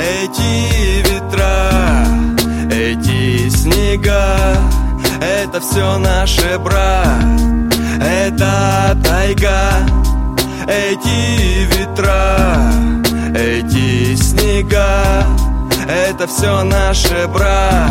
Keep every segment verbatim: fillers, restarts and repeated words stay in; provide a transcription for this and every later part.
Эти ветра, эти снега, это все наше, брат, это тайга. Эти ветра, эти снега, это все наше, брат,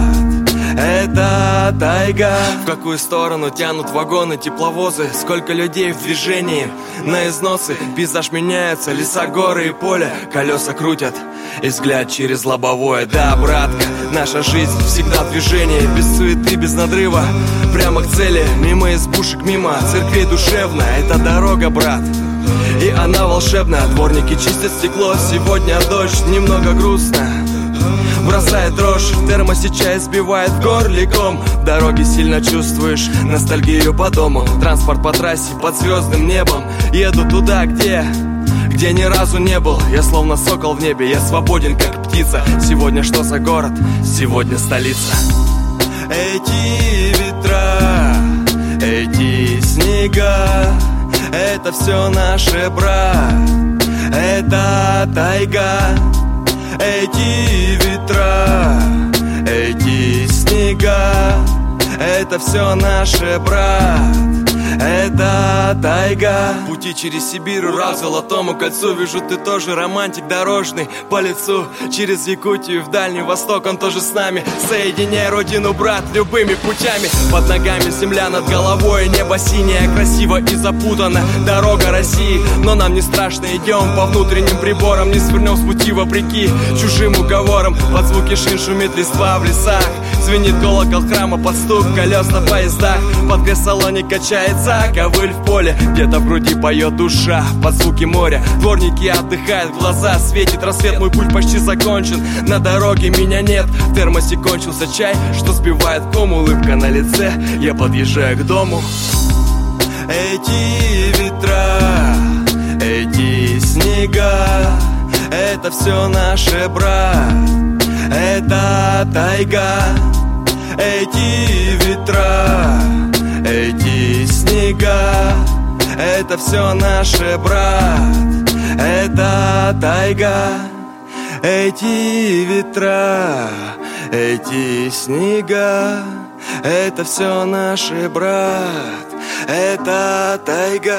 это тайга. В какую сторону тянут вагоны, тепловозы, сколько людей в движении, на износы. Пейзаж меняется, леса, горы и поля, колеса крутят и взгляд через лобовое. Да, братка, наша жизнь всегда в движении, без суеты, без надрыва, прямо к цели, мимо избушек, мимо церквей душевно. Это дорога, брат, и она волшебная. Дворники чистят стекло, сегодня дождь, немного грустно, бросает дрожь, в термосе чай сбивает в горле ком. В дороге сильно чувствуешь ностальгию по дому. Транспорт по трассе под звездным небом, еду туда, где... где ни разу не был. Я словно сокол в небе, я свободен как птица. Сегодня что за город? Сегодня столица. Эти ветра, эти снега, это все наше, брат, это тайга. Эти ветра, эти снега, это все наше, брат, это тайга. Пути через Сибирь, Урал, Золотому кольцу. Вижу, ты тоже романтик дорожный по лицу. Через Якутию в Дальний Восток, он тоже с нами. Соединяй родину, брат, любыми путями. Под ногами земля, над головой небо синее, красиво и запутано дорога России. Но нам не страшно, идем по внутренним приборам, не свернем с пути вопреки чужим уговорам. Под звуки шин шумит листва в лесах, звенит колокол храма под стук колес на поездах. Под креслоне качается ковыль в поле, где-то в груди поет душа под звуки моря. Дворники отдыхают, в глаза светит рассвет. Мой путь почти закончен, на дороге меня нет. В термосе кончился чай, что сбивает ком. Улыбка на лице, я подъезжаю к дому. Эти ветра, эти снега, это все наше, брат, это тайга. Эти ветра, эти снега, это все наше, брат, это тайга. Эти ветра, эти снега, это все наше, брат, это тайга.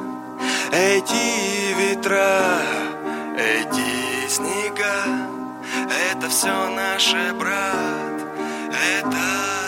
Эти ветра, эти снега, это все наше, брат, это